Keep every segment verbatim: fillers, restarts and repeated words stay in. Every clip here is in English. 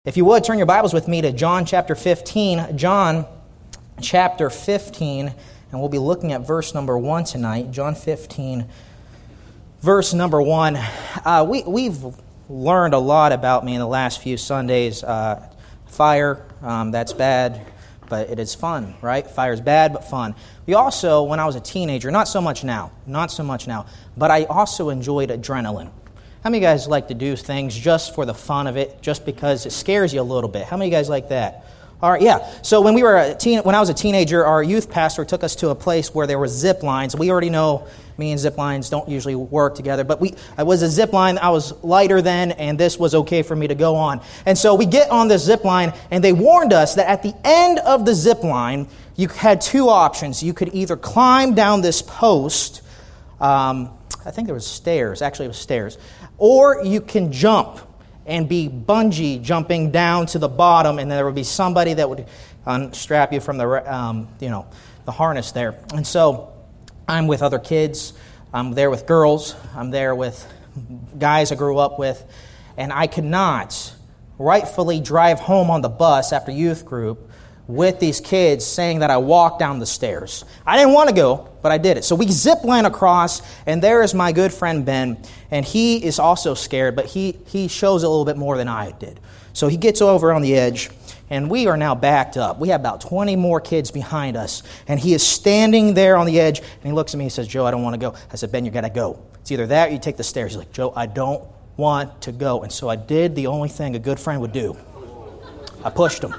If you would, turn your Bibles with me to John chapter fifteen. John chapter fifteen, and we'll be looking at verse number one tonight. John fifteen, verse number one. Uh, we, we've learned a lot about me in the last few Sundays. Uh, fire, um, that's bad, but it is fun, right? Fire's bad, but fun. We also, when I was a teenager, not so much now, not so much now, but I also enjoyed adrenaline. How many of you guys like to do things just for the fun of it, just because it scares you a little bit? How many of you guys like that? All right, yeah. So when we were a teen, when I was a teenager, our youth pastor took us to a place where there were zip lines. We already know me and zip lines don't usually work together, but we it was a zip line. I was lighter then, and this was okay for me to go on. And so we get on this zip line, and they warned us that at the end of the zip line, you had two options. You could either climb down this post. Um, I think there was stairs. Actually, it was stairs. Or you can jump and be bungee jumping down to the bottom, and there would be somebody that would unstrap you from the um, you know the harness there. And so I'm with other kids. I'm there with girls. I'm there with guys I grew up with, and I could not rightfully drive home on the bus after youth group with these kids saying that I walked down the stairs. I didn't want to go, but I did it. So we zip line across, and there is my good friend Ben, and he is also scared, but he, he shows a little bit more than I did. So he gets over on the edge, and we are now backed up. We have about twenty more kids behind us, and he is standing there on the edge, and he looks at me and says, "Joe, I don't want to go." I said, "Ben, you got to go. It's either that or you take the stairs." He's like, "Joe, I don't want to go." And so I did the only thing a good friend would do. I pushed him.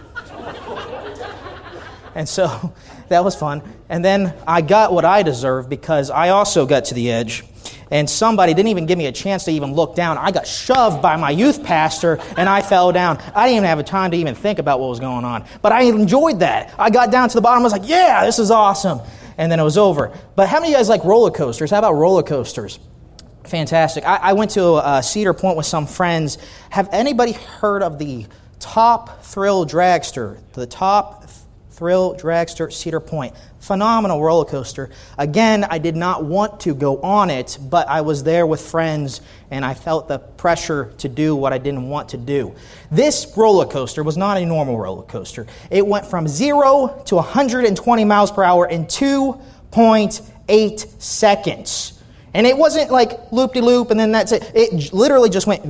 And so that was fun. And then I got what I deserved because I also got to the edge. And somebody didn't even give me a chance to even look down. I got shoved by my youth pastor, and I fell down. I didn't even have a time to even think about what was going on. But I enjoyed that. I got down to the bottom. I was like, yeah, this is awesome. And then it was over. But how many of you guys like roller coasters? How about roller coasters? Fantastic. I, I went to uh, Cedar Point with some friends. Have anybody heard of the Top Thrill Dragster? The Top Thrill Dragster, Cedar Point. Phenomenal roller coaster. Again, I did not want to go on it, but I was there with friends, and I felt the pressure to do what I didn't want to do. This roller coaster was not a normal roller coaster. It went from zero to one hundred twenty miles per hour in two point eight seconds. And it wasn't like loop-de-loop, and then that's it. It literally just went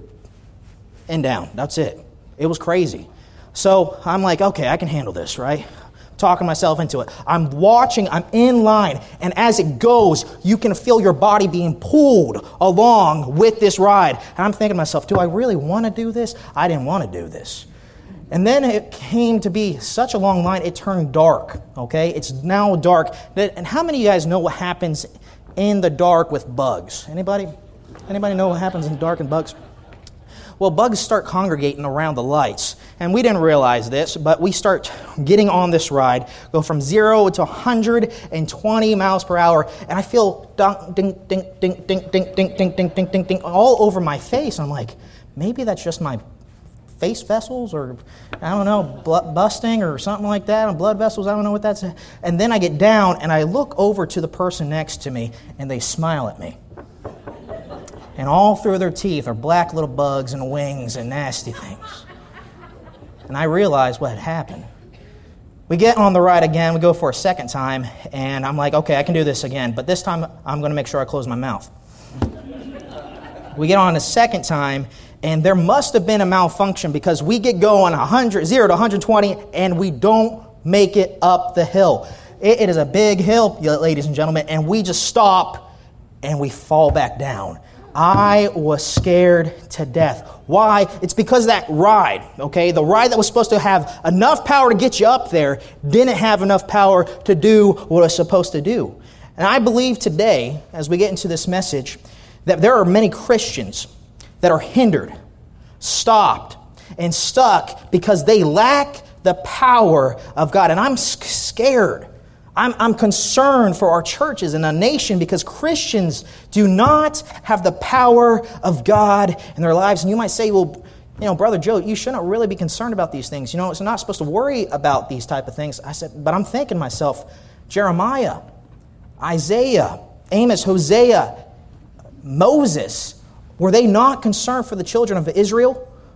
and down. That's it. It was crazy. So I'm like, okay, I can handle this, right? Talking myself into it. I'm watching, I'm in line, and as it goes, you can feel your body being pulled along with this ride. And I'm thinking to myself, do I really want to do this? I didn't want to do this. And then it came to be such a long line, it turned dark, okay? It's now dark. And how many of you guys know what happens in the dark with bugs? Anybody? Anybody know what happens in the dark and bugs? Well, bugs start congregating around the lights. And we didn't realize this, but we start getting on this ride, go from zero to one hundred twenty miles per hour, and I feel ding, ding, ding, ding, ding, ding, ding, ding, ding, ding, ding, ding, all over my face. I'm like, maybe that's just my face vessels, or I don't know, blood busting or something like that, blood vessels, I don't know what that's. And then I get down, and I look over to the person next to me, and they smile at me. And all through their teeth are black little bugs and wings and nasty things. And I realized what had happened. We get on the ride again. We go for a second time. And I'm like, okay, I can do this again. But this time, I'm going to make sure I close my mouth. We get on a second time. And there must have been a malfunction because we get going one hundred, zero to one hundred twenty. And we don't make it up the hill. It, it is a big hill, ladies and gentlemen. And we just stop. And we fall back down. I was scared to death. Why? It's because that ride, okay, the ride that was supposed to have enough power to get you up there didn't have enough power to do what it was supposed to do. And I believe today, as we get into this message, that there are many Christians that are hindered, stopped, and stuck because they lack the power of God. And I'm scared. I'm, I'm concerned for our churches and a nation because Christians do not have the power of God in their lives. And you might say, well, you know, Brother Joe, you shouldn't really be concerned about these things. You know, it's not supposed to worry about these type of things. I said, but I'm thinking to myself, Jeremiah, Isaiah, Amos, Hosea, Moses, were they not concerned for the children of Israel?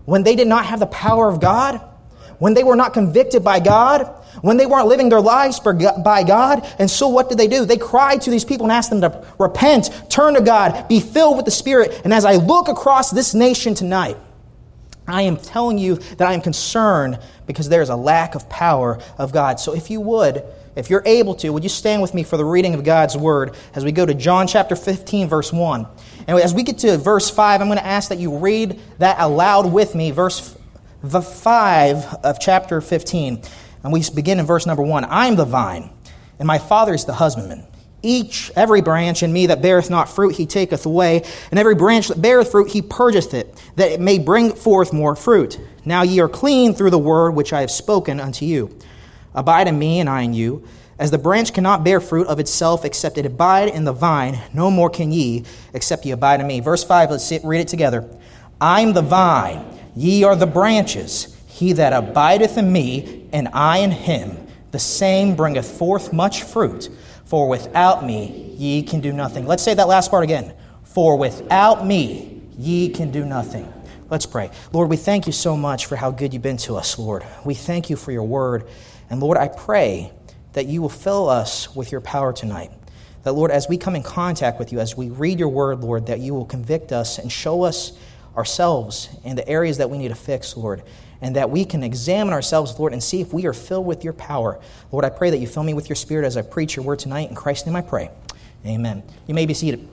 when they did not have the power of God, when they were not convicted by God, when they weren't living their lives by God. And so what did they do? They cried to these people and asked them to repent, turn to God, be filled with the Spirit. And as I look across this nation tonight, I am telling you that I am concerned because there is a lack of power of God. So if you would, if you're able to, would you stand with me for the reading of God's Word as we go to John chapter fifteen, verse one. And as we get to verse five, I'm going to ask that you read that aloud with me, verse five of chapter fifteen. And we begin in verse number one. I am the vine, and my Father is the husbandman. Each, every branch in me that beareth not fruit, he taketh away. And every branch that beareth fruit, he purgeth it, that it may bring forth more fruit. Now ye are clean through the word which I have spoken unto you. Abide in me, and I in you. As the branch cannot bear fruit of itself, except it abide in the vine, no more can ye, except ye abide in me. Verse five, let's sit, read it together. I am the vine, ye are the branches. He that abideth in me, and I in him, the same bringeth forth much fruit. For without me, ye can do nothing. Let's say that last part again. For without me, ye can do nothing. Let's pray. Lord, we thank you so much for how good you've been to us, Lord. We thank you for your word. And Lord, I pray that you will fill us with your power tonight. That, Lord, as we come in contact with you, as we read your word, Lord, that you will convict us and show us ourselves and the areas that we need to fix, Lord. And that we can examine ourselves, Lord, and see if we are filled with your power. Lord, I pray that you fill me with your Spirit as I preach your word tonight. In Christ's name I pray. Amen. You may be seated.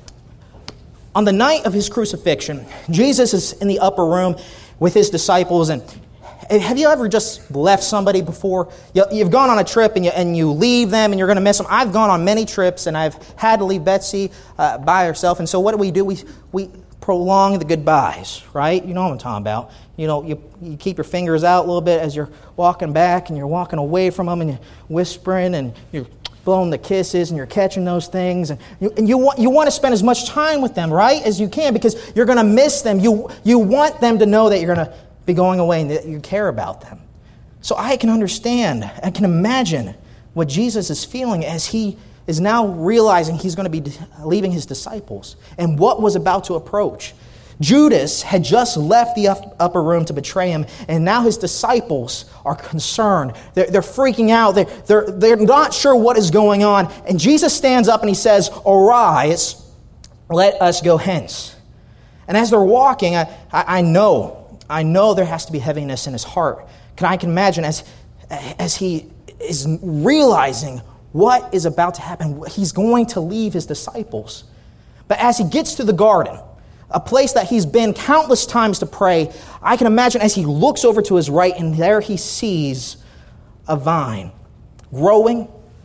On the night of his crucifixion, Jesus is in the upper room with his disciples. And have you ever just left somebody before? You've gone on a trip and you, and you leave them and you're going to miss them. I've gone on many trips and I've had to leave Betsy uh, by herself. And so what do we do? We we prolong the goodbyes, right? You know what I'm talking about. You know, you, you keep your fingers out a little bit as you're walking back and you're walking away from them and you're whispering and you're blowing the kisses and you're catching those things. And you, and you want you want to spend as much time with them, right, as you can, because you're going to miss them. You, you want them to know that you're going to be going away and that you care about them. So I can understand, I can imagine what Jesus is feeling as he is now realizing he's going to be leaving his disciples and what was about to approach. Judas had just left the upper room to betray him, and now his disciples are concerned. They're, they're freaking out. They're, they're, they're not sure what is going on. And Jesus stands up and he says, "Arise, let us go hence." And as they're walking, I, I, I know, I know there has to be heaviness in his heart. Can I can imagine as, as he is realizing what is about to happen. He's going to leave his disciples. But as he gets to the garden, a place that he's been countless times to pray, I can imagine as he looks over to his right, and there he sees a vine growing,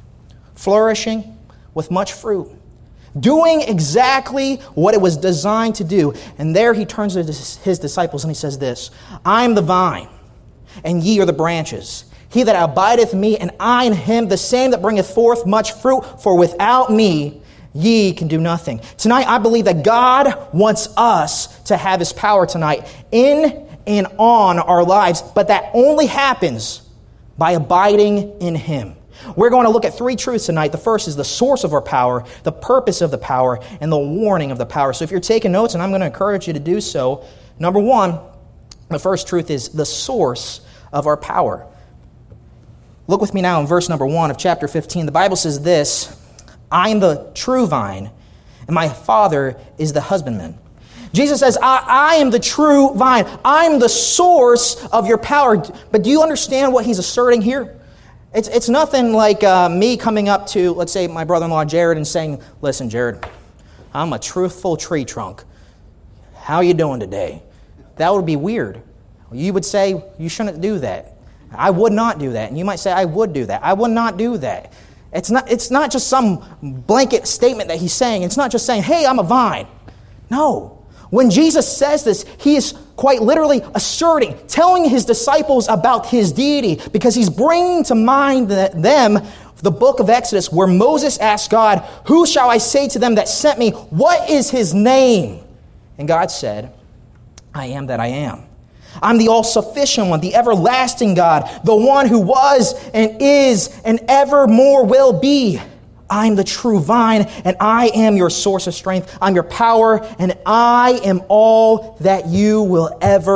flourishing, with much fruit, doing exactly what it was designed to do. And there he turns to his disciples and he says this, "I am the vine, and ye are the branches. He that abideth in me, and I in him, the same that bringeth forth much fruit, for without me ye can do nothing." Tonight, I believe that God wants us to have his power tonight in and on our lives, but that only happens by abiding in him. We're going to look at three truths tonight. The first is the source of our power, the purpose of the power, and the warning of the power. So if you're taking notes, and I'm going to encourage you to do so, number one, the first truth is the source of our power. Look with me now in verse number one of chapter fifteen. The Bible says this, "I am the true vine, and my Father is the husbandman." Jesus says, I, I am the true vine. I'm the source of your power. But do you understand what he's asserting here? It's, it's nothing like uh, me coming up to, let's say, my brother-in-law Jared and saying, "Listen, Jared, I'm a truthful tree trunk. How you doing today?" That would be weird. You would say, "You shouldn't do that." I would not do that. And you might say, "I would do that." I would not do that. It's not, it's not just some blanket statement that he's saying. It's not just saying, "Hey, I'm a vine." No. When Jesus says this, he is quite literally asserting, telling his disciples about his deity, because he's bringing to mind them the book of Exodus where Moses asked God, "Who shall I say to them that sent me? What is his name?" And God said, "I am that I am. I'm the all-sufficient one, the everlasting God, the one who was and is and evermore will be. I'm the true vine, and I am your source of strength. I'm your power, and I am all that you will ever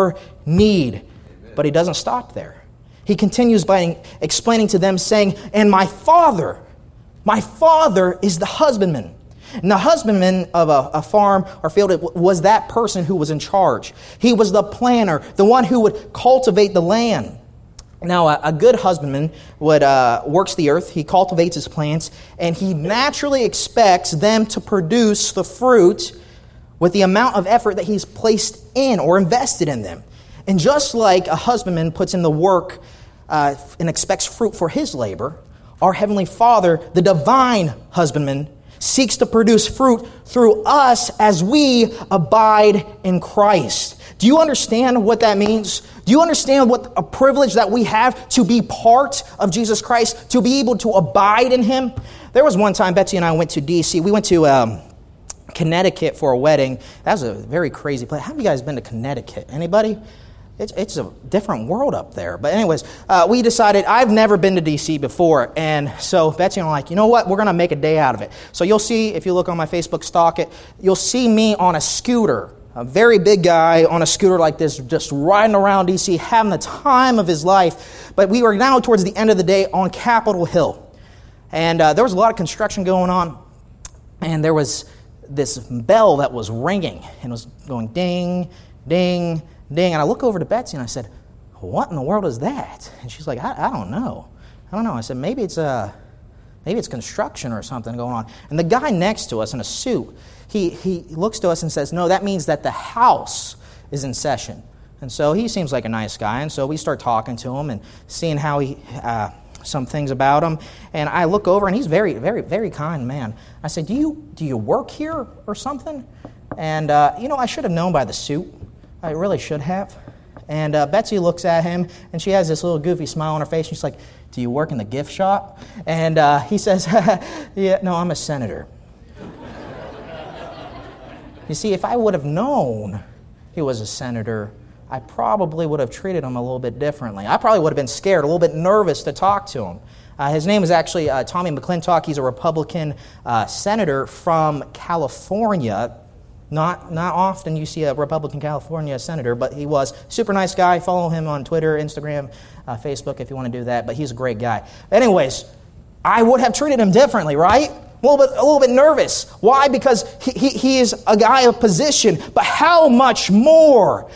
need. But he doesn't stop there. He continues by explaining to them, saying, and my Father, my Father is the husbandman. And the husbandman of a, a farm or field was that person who was in charge. He was the planner, the one who would cultivate the land. Now, a, a good husbandman would uh, works the earth, he cultivates his plants, and he naturally expects them to produce the fruit with the amount of effort that he's placed in or invested in them. And just like a husbandman puts in the work uh, and expects fruit for his labor, our Heavenly Father, the divine husbandman, seeks to produce fruit through us as we abide in Christ. Do you understand what that means? Do you understand what a privilege that we have to be part of Jesus Christ, to be able to abide in Him? There was one time Betsy and I went to D C. We went to um, Connecticut for a wedding. That was a very crazy place. How have you guys been to Connecticut? Anybody? It's it's a different world up there. But anyways, uh, we decided, I've never been to D C before. And so Betsy and I were like, you know what? We're going to make a day out of it. So you'll see, if you look on my Facebook, stalk it, you'll see me on a scooter. A very big guy on a scooter like this, just riding around D C, having the time of his life. But we were now towards the end of the day on Capitol Hill. And uh, there was a lot of construction going on. And there was this bell that was ringing. And it was going ding, ding, ding. And I look over to Betsy and I said, what in the world is that? And she's like, I, I don't know. I don't know. I said, maybe it's uh, maybe it's construction or something going on. And the guy next to us in a suit, He he looks to us and says, no, that means that the House is in session. And so he seems like a nice guy. And so we start talking to him and seeing how he, uh, some things about him. And I look over and he's very, very, very kind man. I said, do you do you work here or something? And, uh, you know, I should have known by the suit. I really should have. And uh, Betsy looks at him and she has this little goofy smile on her face. She's like, do you work in the gift shop? And uh, he says, yeah, no, I'm a senator. You see, if I would have known he was a senator, I probably would have treated him a little bit differently. I probably would have been scared, a little bit nervous to talk to him. Uh, his name is actually uh, Tommy McClintock. He's a Republican uh, senator from California. Not not often you see a Republican California senator, but he was. Super nice guy. Follow him on Twitter, Instagram, uh, Facebook if you want to do that. But he's a great guy. Anyways, I would have treated him differently, right? A little bit, a little bit nervous. Why? Because he, he, he is a guy of position. But how much more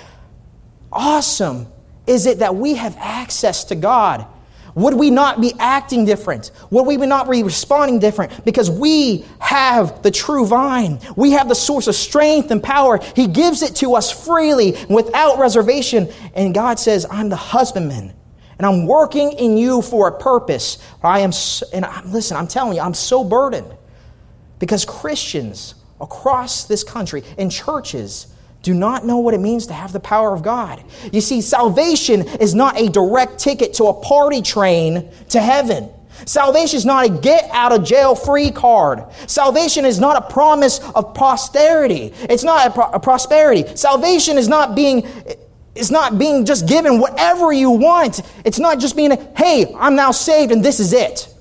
awesome is it that we have access to God? Would we not be acting different? Would we not be responding different? Because we have the true vine. We have the source of strength and power. He gives it to us freely, without reservation. And God says, I'm the husbandman. And I'm working in you for a purpose. I am, so, and I'm, listen, I'm telling you, I'm so burdened because Christians across this country in churches do not know what it means to have the power of God. You see, salvation is not a direct ticket to a party train to heaven. Salvation is not a get-out-of-jail-free card. Salvation is not a promise of posterity. It's not a, pro- a prosperity. Salvation is not being... It's not being just given whatever you want. It's not just being, hey, I'm now saved and this is it.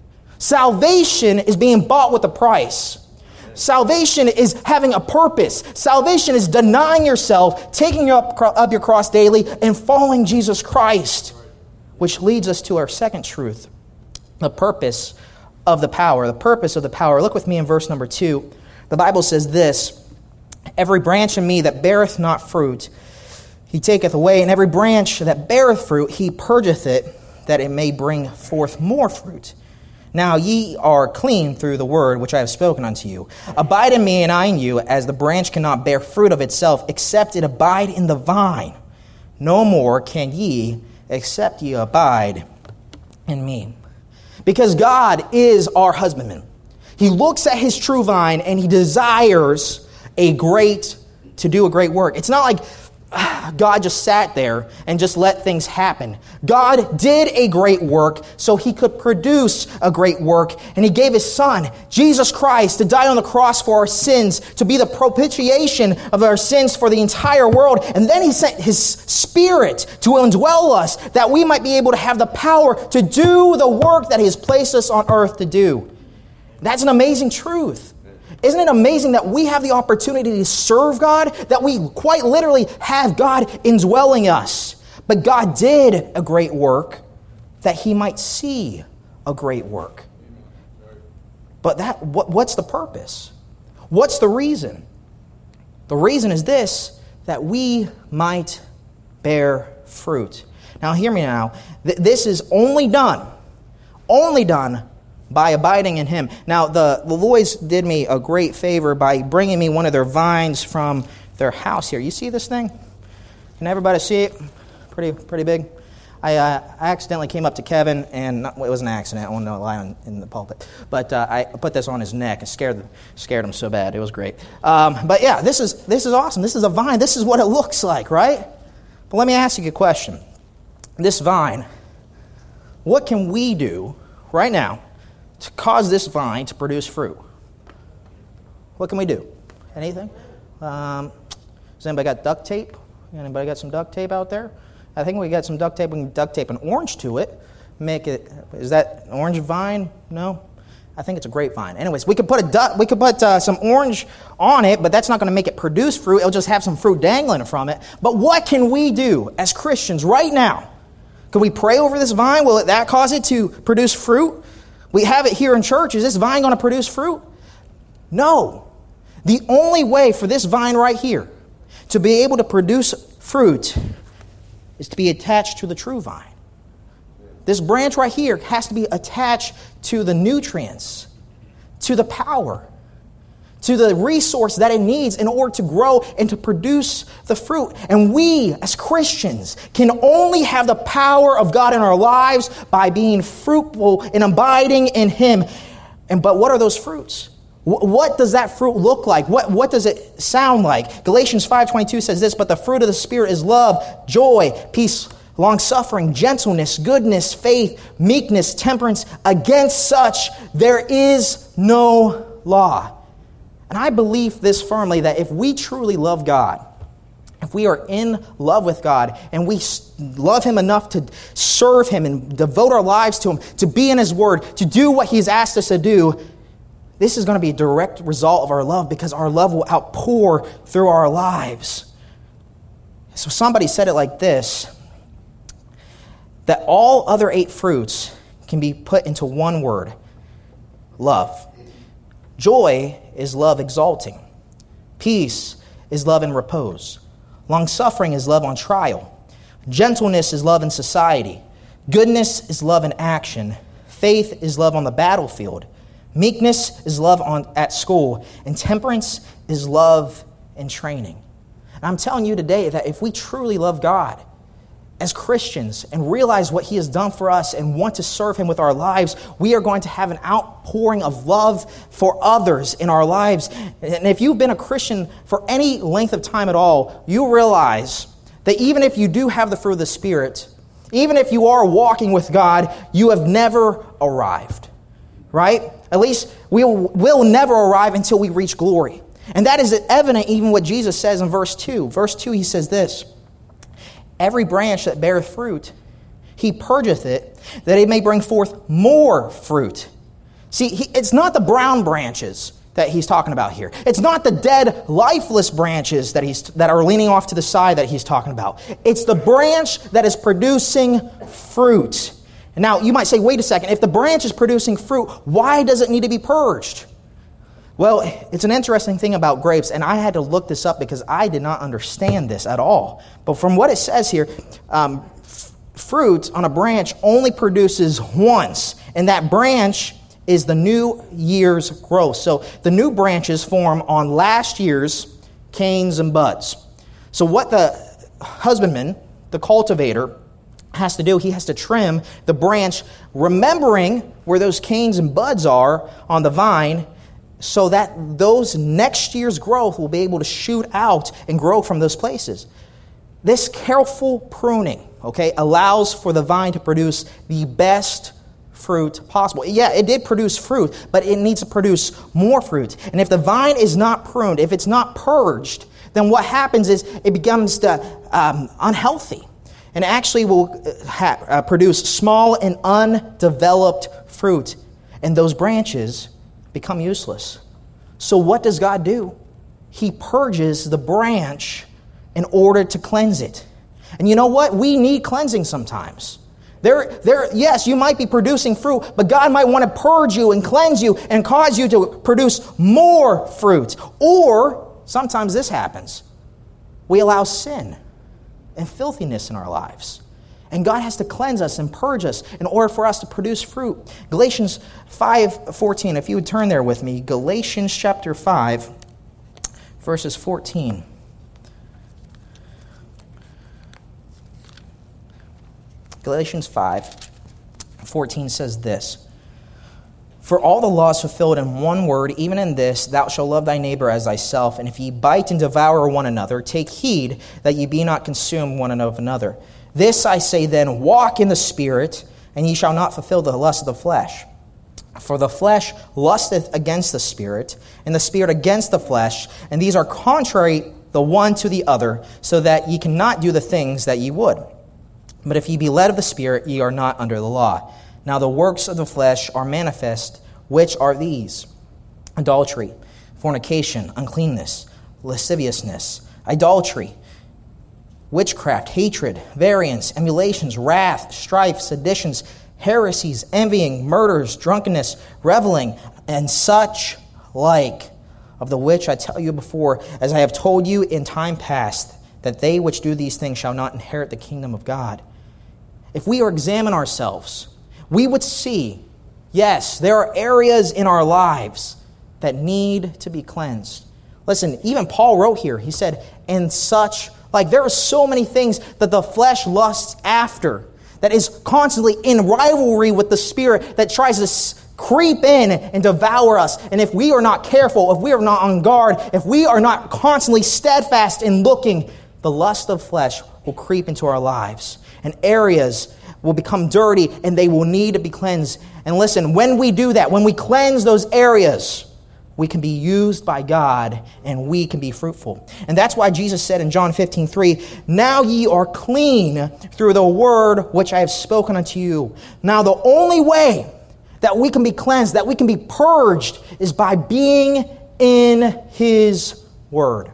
Salvation is being bought with a price. Salvation is having a purpose. Salvation is denying yourself, taking up, up your cross daily, and following Jesus Christ. Which leads us to our second truth, the purpose of the power. The purpose of the power. Look with me in verse number two. The Bible says this, every branch in me that beareth not fruit, He taketh away, and every branch that beareth fruit, He purgeth it, that it may bring forth more fruit. Now ye are clean through the word which I have spoken unto you. Abide in me, and I in you, as the branch cannot bear fruit of itself, except it abide in the vine. No more can ye, except ye abide in me. Because God is our husbandman. He looks at His true vine, and He desires a great, to do a great work. It's not like God just sat there and just let things happen. God did a great work so He could produce a great work. And He gave His Son, Jesus Christ, to die on the cross for our sins, to be the propitiation of our sins for the entire world. And then He sent His Spirit to indwell us, that we might be able to have the power to do the work that He has placed us on earth to do. That's an amazing truth. Isn't it amazing that we have the opportunity to serve God, that we quite literally have God indwelling us? But God did a great work that he might see a great work. But that what, what's the purpose? What's the reason? The reason is this, that we might bear fruit. Now hear me now. This is only done, only done by abiding in him. Now the, the Lloyds did me a great favor by bringing me one of their vines from their house here. You see this thing? Can everybody see it? Pretty pretty big. I, uh, I accidentally came up to Kevin, and not, well, it was an accident. I won't lie on, in the pulpit. But uh, I put this on his neck and scared scared him so bad. It was great. Um, but yeah, this is this is awesome. This is a vine. This is what it looks like, right? But let me ask you a question. This vine, what can we do right now to cause this vine to produce fruit? What can we do? Anything? Um, has anybody got duct tape? Anybody got some duct tape out there? I think we got some duct tape. We can duct tape an orange to it. Make it. Is that an orange vine? No, I think it's a grapevine. Anyways, we could put a duct. We could put uh, some orange on it, but that's not going to make it produce fruit. It'll just have some fruit dangling from it. But what can we do as Christians right now? Can we pray over this vine? Will it, that cause it to produce fruit? We have it here in church. Is this vine going to produce fruit? No. The only way for this vine right here to be able to produce fruit is to be attached to the true vine. This branch right here has to be attached to the nutrients, to the power, to the resource that it needs in order to grow and to produce the fruit. And we, as Christians, can only have the power of God in our lives by being fruitful and abiding in him. And but what are those fruits? What does that fruit look like? What, what does it sound like? Galatians five twenty-two says this, but the fruit of the Spirit is love, joy, peace, long-suffering, gentleness, goodness, faith, meekness, temperance. Against such there is no law. And I believe this firmly, that if we truly love God, if we are in love with God, and we love him enough to serve him and devote our lives to him, to be in his word, to do what he's asked us to do, this is going to be a direct result of our love, because our love will outpour through our lives. So somebody said it like this, that all other eight fruits can be put into one word: love. Joy is love exalting. Peace is love in repose. Long-suffering is love on trial. Gentleness is love in society. Goodness is love in action. Faith is love on the battlefield. Meekness is love on at school, and temperance is love in training. And I'm telling you today that if we truly love God as Christians and realize what he has done for us and want to serve him with our lives, we are going to have an outpouring of love for others in our lives. And if you've been a Christian for any length of time at all, you realize that even if you do have the fruit of the Spirit, even if you are walking with God, you have never arrived. Right? At least we will, will never arrive until we reach glory. And that is evident even what Jesus says in verse two. Verse two, he says this, every branch that beareth fruit, he purgeth it, that it may bring forth more fruit. See, he, it's not the brown branches that he's talking about here. It's not the dead, lifeless branches that he's that are leaning off to the side that he's talking about. It's the branch that is producing fruit. Now, you might say, wait a second, if the branch is producing fruit, why does it need to be purged? Well, it's an interesting thing about grapes, and I had to look this up because I did not understand this at all. But from what it says here, um, f- fruit on a branch only produces once, and that branch is the new year's growth. So the new branches form on last year's canes and buds. So what the husbandman, the cultivator, has to do, he has to trim the branch, remembering where those canes and buds are on the vine, so that those next year's growth will be able to shoot out and grow from those places. This careful pruning, okay, allows for the vine to produce the best fruit possible. Yeah, it did produce fruit, but it needs to produce more fruit. And if the vine is not pruned, if it's not purged, then what happens is it becomes the, um, unhealthy. And actually will ha- uh, produce small and undeveloped fruit. And those branches become useless. So what does God do? He purges the branch in order to cleanse it. And you know what? We need cleansing sometimes. There, there, yes, you might be producing fruit, but God might want to purge you and cleanse you and cause you to produce more fruit. Or sometimes this happens. We allow sin and filthiness in our lives. And God has to cleanse us and purge us in order for us to produce fruit. Galatians five fourteen, if you would turn there with me. Galatians chapter five, verses fourteen. Galatians five fourteen says this. For all the law is fulfilled in one word, even in this, thou shalt love thy neighbor as thyself. And if ye bite and devour one another, take heed that ye be not consumed one of another. This I say then, walk in the Spirit, and ye shall not fulfill the lust of the flesh. For the flesh lusteth against the Spirit, and the Spirit against the flesh, and these are contrary the one to the other, so that ye cannot do the things that ye would. But if ye be led of the Spirit, ye are not under the law. Now the works of the flesh are manifest, which are these: adultery, fornication, uncleanness, lasciviousness, idolatry, witchcraft, hatred, variance, emulations, wrath, strife, seditions, heresies, envying, murders, drunkenness, reveling, and such like, of the which I tell you before, as I have told you in time past, that they which do these things shall not inherit the kingdom of God. If we examine ourselves, we would see, yes, there are areas in our lives that need to be cleansed. Listen, even Paul wrote here, he said, and such, like there are so many things that the flesh lusts after, that is constantly in rivalry with the Spirit, that tries to creep in and devour us. And if we are not careful, if we are not on guard, if we are not constantly steadfast in looking, the lust of flesh will creep into our lives. And areas will become dirty and they will need to be cleansed. And listen, when we do that, when we cleanse those areas, we can be used by God and we can be fruitful. And that's why Jesus said in John fifteen three, now ye are clean through the word which I have spoken unto you. Now the only way that we can be cleansed, that we can be purged, is by being in His word.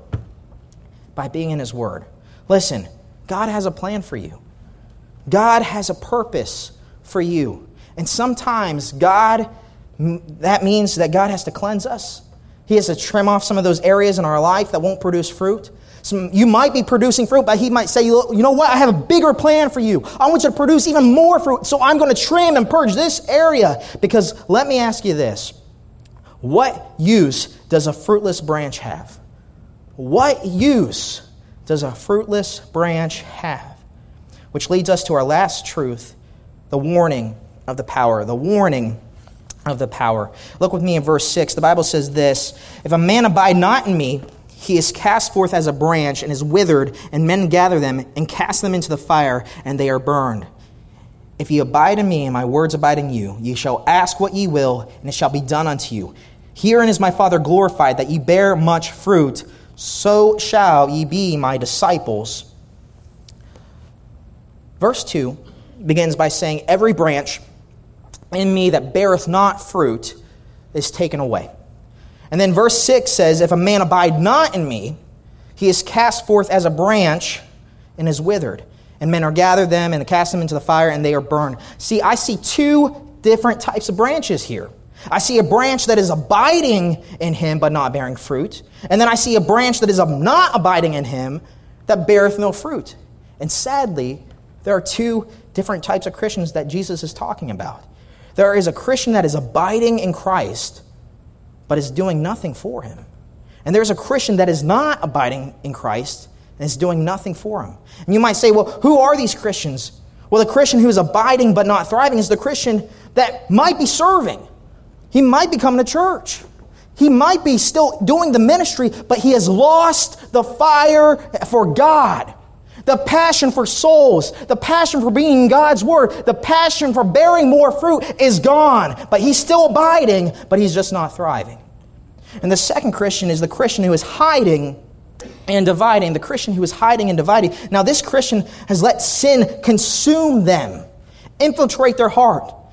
By being in His word. Listen, God has a plan for you. God has a purpose for you. And sometimes God, that means that God has to cleanse us. He has to trim off some of those areas in our life that won't produce fruit. Some, you might be producing fruit, but He might say, you know what, I have a bigger plan for you. I want you to produce even more fruit, so I'm going to trim and purge this area. Because let me ask you this. What use does a fruitless branch have? What use does a fruitless branch have? Which leads us to our last truth, the warning of the power. The warning of the power. Look with me in verse six. The Bible says this, if a man abide not in me, he is cast forth as a branch and is withered, and men gather them and cast them into the fire, and they are burned. If ye abide in me, and my words abide in you, ye shall ask what ye will, and it shall be done unto you. Herein is my Father glorified, that ye bear much fruit, so shall ye be my disciples. Verse two begins by saying, every branch in me that beareth not fruit is taken away. And then verse six says, if a man abide not in me, he is cast forth as a branch and is withered. And men are gathered them and cast them into the fire, and they are burned. See, I see two different types of branches here. I see a branch that is abiding in Him but not bearing fruit. And then I see a branch that is not abiding in Him that beareth no fruit. And sadly, there are two different types of Christians that Jesus is talking about. There is a Christian that is abiding in Christ, but is doing nothing for Him. And there's a Christian that is not abiding in Christ and is doing nothing for Him. And you might say, well, who are these Christians? Well, the Christian who is abiding but not thriving is the Christian that might be serving. He might be coming to church. He might be still doing the ministry, but he has lost the fire for God. The passion for souls, the passion for being in God's Word, the passion for bearing more fruit is gone. But he's still abiding, but he's just not thriving. And the second Christian is the Christian who is hiding and dividing. The Christian who is hiding and dividing. Now this Christian has let sin consume them, infiltrate their heart.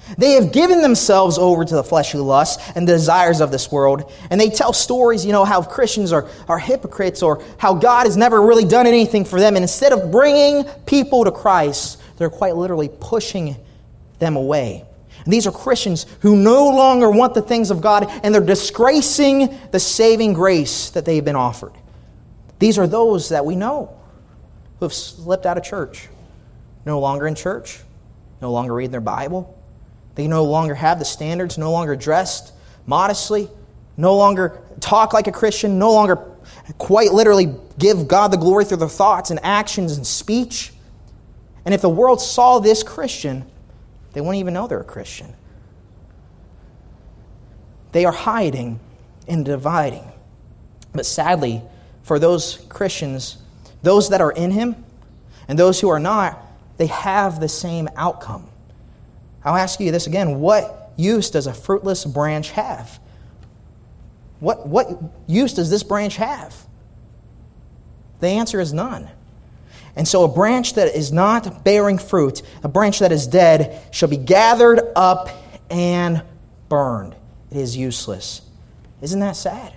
They have given themselves over to the fleshly lusts and the desires of this world. And they tell stories, you know, how Christians are, are hypocrites or how God has never really done anything for them. And instead of bringing people to Christ, they're quite literally pushing them away. And these are Christians who no longer want the things of God, and they're disgracing the saving grace that they've been offered. These are those that we know who have slipped out of church, no longer in church, no longer reading their Bible. They no longer have the standards, no longer dressed modestly, no longer talk like a Christian, no longer quite literally give God the glory through their thoughts and actions and speech. And if the world saw this Christian, they wouldn't even know they're a Christian. They are hiding and dividing. But sadly, for those Christians, those that are in Him and those who are not, they have the same outcome. I'll ask you this again. What use does a fruitless branch have? What, what use does this branch have? The answer is none. And so a branch that is not bearing fruit, a branch that is dead, shall be gathered up and burned. It is useless. Isn't that sad?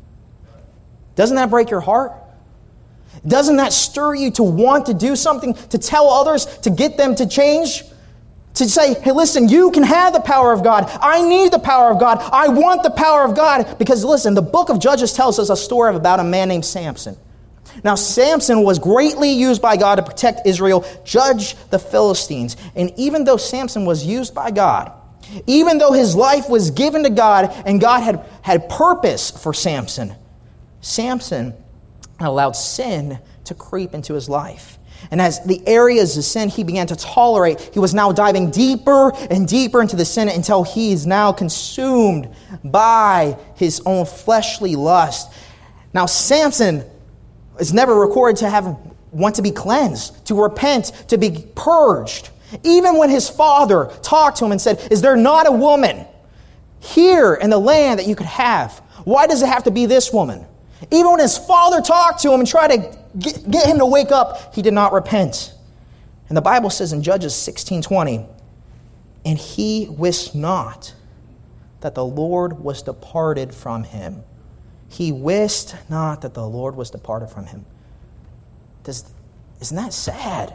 Doesn't that break your heart? Doesn't that stir you to want to do something, to tell others, to get them to change? To say, hey, listen, you can have the power of God. I need the power of God. I want the power of God. Because listen, the book of Judges tells us a story about a man named Samson. Now, Samson was greatly used by God to protect Israel, judge the Philistines. And even though Samson was used by God, even though his life was given to God and God had, had purpose for Samson, Samson allowed sin to creep into his life. And as the areas of sin he began to tolerate, he was now diving deeper and deeper into the sin until he is now consumed by his own fleshly lust. Now, Samson is never recorded to have want to be cleansed, to repent, to be purged. Even when his father talked to him and said, is there not a woman here in the land that you could have? Why does it have to be this woman? Even when his father talked to him and tried to get, get him to wake up, he did not repent. And the Bible says in Judges sixteen twenty, and he wist not that the Lord was departed from him. He wist not that the Lord was departed from him. Does, isn't that sad?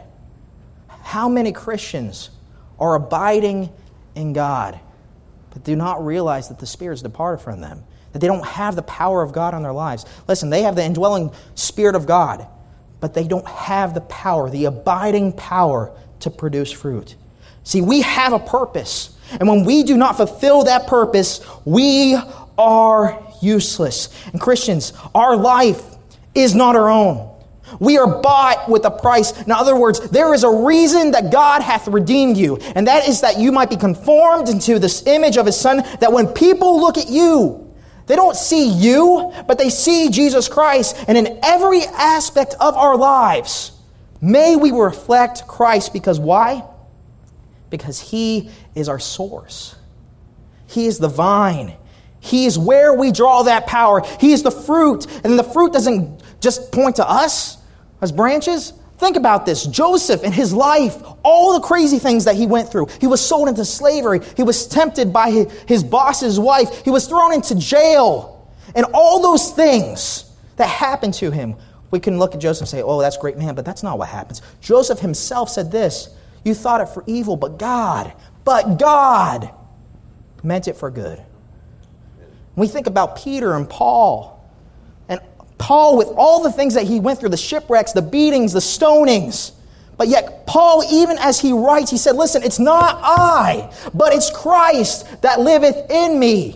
How many Christians are abiding in God but do not realize that the Spirit is departed from them? That they don't have the power of God on their lives. Listen, they have the indwelling Spirit of God, but they don't have the power, the abiding power to produce fruit. See, we have a purpose, and when we do not fulfill that purpose, we are useless. And Christians, our life is not our own. We are bought with a price. In other words, there is a reason that God hath redeemed you, and that is that you might be conformed into this image of His Son, that when people look at you, they don't see you, but they see Jesus Christ. And in every aspect of our lives, may we reflect Christ. Because why? Because He is our source. He is the vine. He is where we draw that power. He is the fruit. And the fruit doesn't just point to us as branches. Think about this. Joseph in his life, all the crazy things that he went through. He was sold into slavery. He was tempted by his, his boss's wife. He was thrown into jail. And all those things that happened to him, we can look at Joseph and say, oh, that's a great man, but that's not what happens. Joseph himself said this, you thought it for evil, but God, but God meant it for good. When we think about Peter and Paul, and Paul with all the things that he went through, the shipwrecks, the beatings, the stonings, but yet Paul, even as he writes, he said, listen, it's not I, but it's Christ that liveth in me.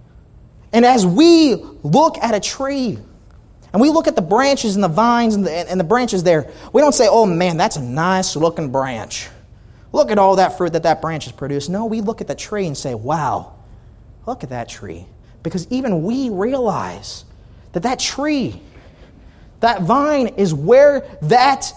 And as we look at a tree, and we look at the branches and the vines and the, and the branches there, we don't say, oh man, that's a nice looking branch. Look at all that fruit that that branch has produced. No, we look at the tree and say, wow, look at that tree. Because even we realize that that tree, that vine is where that,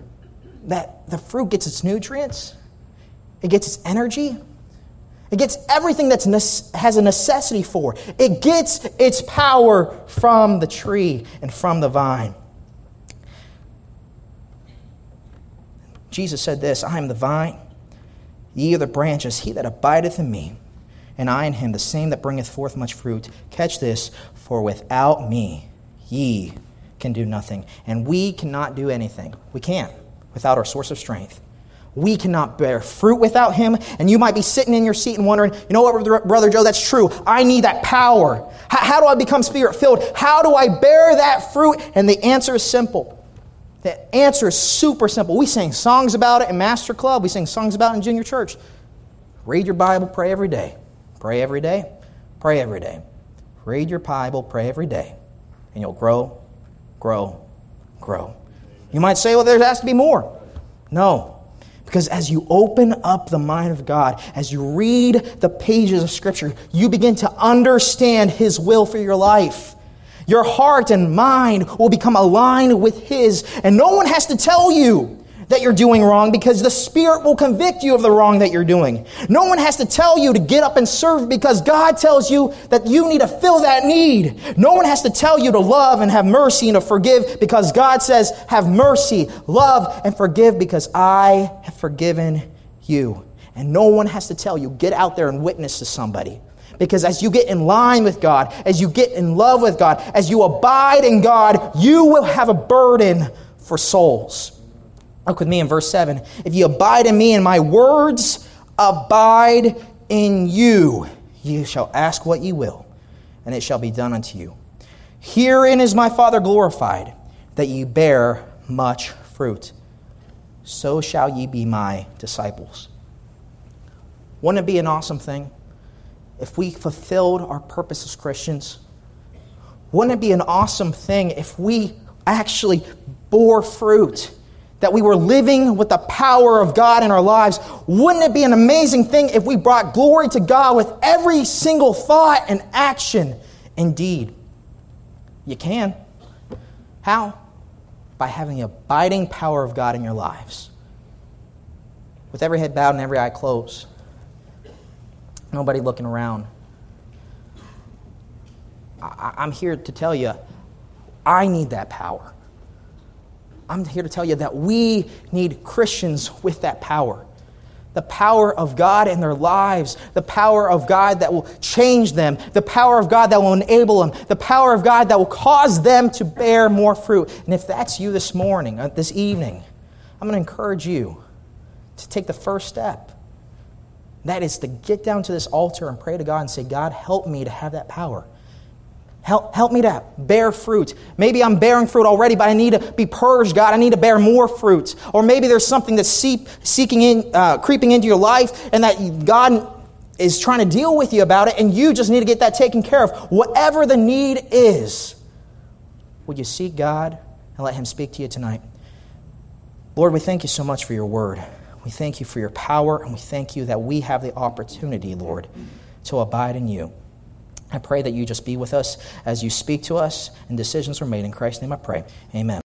that the fruit gets its nutrients. It gets its energy. It gets everything that has a necessity for. It gets its power from the tree and from the vine. Jesus said this, I am the vine, Ye are the branches, he that abideth in me, and I in him, the same that bringeth forth much fruit. Catch this, for without me ye can do nothing. And we cannot do anything. We can't without our source of strength. We cannot bear fruit without him. And you might be sitting in your seat and wondering, you know what, Brother Joe, that's true. I need that power. How, how do I become Spirit-filled? How do I bear that fruit? And the answer is simple. The answer is super simple. We sing songs about it in Master Club. We sing songs about it in junior church. Read your Bible, pray every day. Pray every day. Pray every day. Read your Bible, pray every day. And you'll grow, grow, grow. You might say, well, there has to be more. No. Because as you open up the mind of God, as you read the pages of Scripture, you begin to understand His will for your life. Your heart and mind will become aligned with His. And no one has to tell you that you're doing wrong, because the Spirit will convict you of the wrong that you're doing. No one has to tell you to get up and serve, because God tells you that you need to fill that need. No one has to tell you to love and have mercy and to forgive, because God says, have mercy, love, and forgive, because I have forgiven you. And no one has to tell you, get out there and witness to somebody. Because as you get in line with God, as you get in love with God, as you abide in God, you will have a burden for souls. Look with me in verse seven. If you abide in me and my words abide in you, you shall ask what ye will, and it shall be done unto you. Herein is my Father glorified, that ye bear much fruit. So shall ye be my disciples. Wouldn't it be an awesome thing if we fulfilled our purpose as Christians? Wouldn't it be an awesome thing if we actually bore fruit? That we were living with the power of God in our lives? Wouldn't it be an amazing thing if we brought glory to God with every single thought and action and deed? You can. How? By having the abiding power of God in your lives. With every head bowed and every eye closed. Nobody looking around. I- I'm here to tell you, I need that power. I'm here to tell you that we need Christians with that power. The power of God in their lives. The power of God that will change them. The power of God that will enable them. The power of God that will cause them to bear more fruit. And if that's you this morning, uh, this evening, I'm going to encourage you to take the first step. That is to get down to this altar and pray to God and say, God, help me to have that power. Help, help me to bear fruit. Maybe I'm bearing fruit already, but I need to be purged, God. I need to bear more fruit. Or maybe there's something that's seep, seeking in, uh, creeping into your life, and that God is trying to deal with you about it, and you just need to get that taken care of. Whatever the need is, would you seek God and let Him speak to you tonight? Lord, we thank you so much for your word. We thank you for your power, and we thank you that we have the opportunity, Lord, to abide in you. I pray that you just be with us as you speak to us and decisions are made. In Christ's name I pray. Amen.